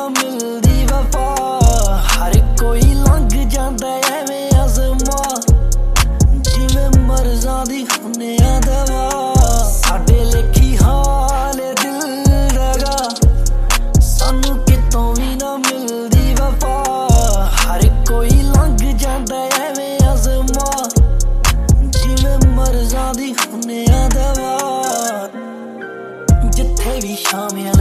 ना मिलदी वफा। हर कोई लंघ जांदा एवें अज़मा, जिवें मर्ज़ां दी हुन्नियां दवा। साडे लेखी हाल दिल दगा, सानू कितों भी ना मिलदी वफा। हर कोई लंघ जांदा एवें अज़मा, जिवें मर्ज़ां दी हुन्नियां दवा। जिथे भी शामिया